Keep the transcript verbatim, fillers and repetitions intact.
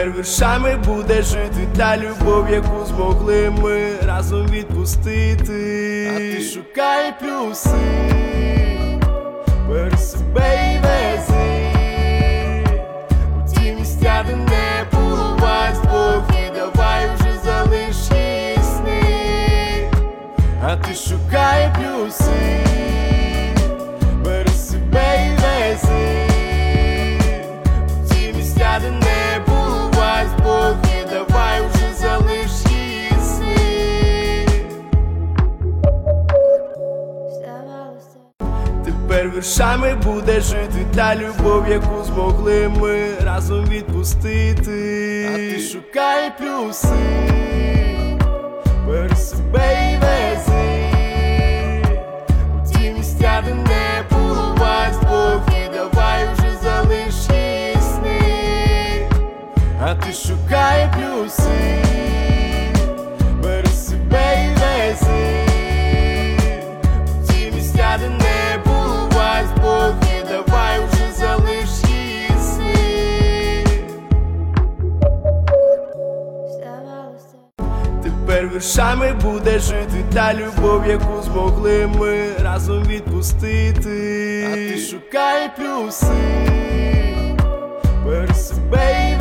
Тепер віршами буде жити та любов, яку змогли ми разом відпустити. А ти шукай плюси, бери себе і вези у ті місця, де не було вас двох, і давай вже залиш її сни. А ти шукай плюси, бери себе і вези у ті місця, де не було вас двох, і давай вже залиш її сни. Тепер віршами буде жити та любов, яку змогли ми разом відпустити. А ти шукай плюси, бери себе і вези у ті місця, де не було вас двох, і давай вже залиш її сни. А ти шукай плюси, бери себе і вези у ті місця, де не було вас двох, і давай вже залиш її сни. Тепер віршами буде жити та любов, яку змогли ми разом відпустити. А ти шукай плюси, бери себе і